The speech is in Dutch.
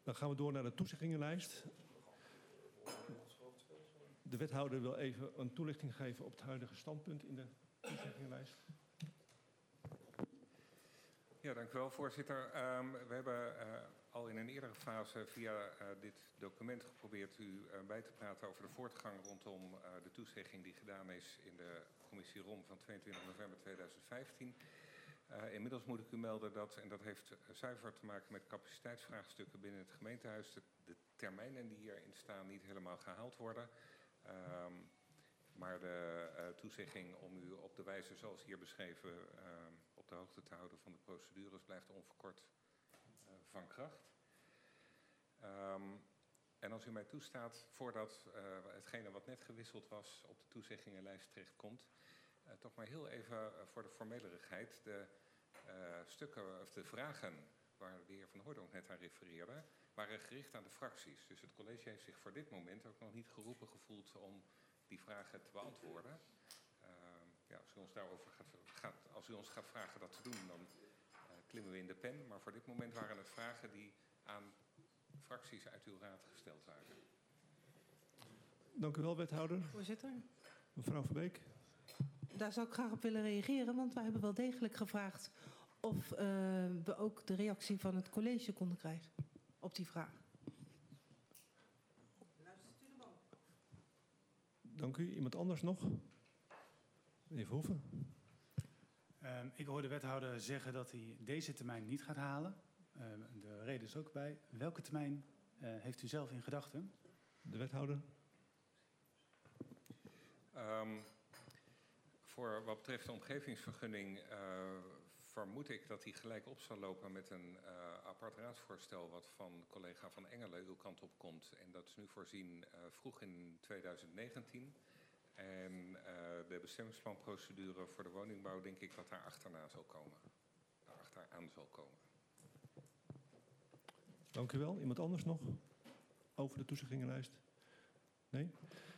Dan gaan we door naar de toezeggingenlijst. De wethouder wil even een toelichting geven op het huidige standpunt in de toezeggingenlijst. Ja, dank u wel, voorzitter. We hebben al in een eerdere fase via dit document geprobeerd u bij te praten over de voortgang rondom de toezegging die gedaan is in de commissie ROM van 22 november 2015. Inmiddels moet ik u melden dat, en dat heeft zuiver te maken met capaciteitsvraagstukken binnen het gemeentehuis, de termijnen die hierin staan niet helemaal gehaald worden. Maar de toezegging om u op de wijze zoals hier beschreven op de hoogte te houden van de procedures blijft onverkort van kracht. En als u mij toestaat, voordat hetgene wat net gewisseld was op de toezeggingenlijst terechtkomt, toch maar heel even voor de formelerigheid. De stukken of de vragen waar de heer Van Hooydonk net aan refereerde, waren gericht aan de fracties. Dus het college heeft zich voor dit moment ook nog niet geroepen gevoeld om die vragen te beantwoorden. Ja, als u ons daarover als u ons gaat vragen dat te doen, dan klimmen we in de pen. Maar voor dit moment waren het vragen die aan fracties uit uw raad gesteld waren. Dank u wel, wethouder. Voorzitter. Mevrouw Verbeek. Daar zou ik graag op willen reageren, want wij hebben wel degelijk gevraagd of we ook de reactie van het college konden krijgen op die vraag. Luistert u de man? Dank u. Iemand anders nog? Meneer Verhoeven. Ik hoor de wethouder zeggen dat hij deze termijn niet gaat halen. De reden is ook bij. Welke termijn heeft u zelf in gedachten? De wethouder. Voor wat betreft de omgevingsvergunning vermoed ik dat die gelijk op zal lopen met een apart raadsvoorstel wat van collega Van Engelen uw kant op komt. En dat is nu voorzien vroeg in 2019. En de bestemmingsplanprocedure voor de woningbouw denk ik dat daar achteraan zal komen. Dank u wel. Iemand anders nog over de toezeggingenlijst? Nee?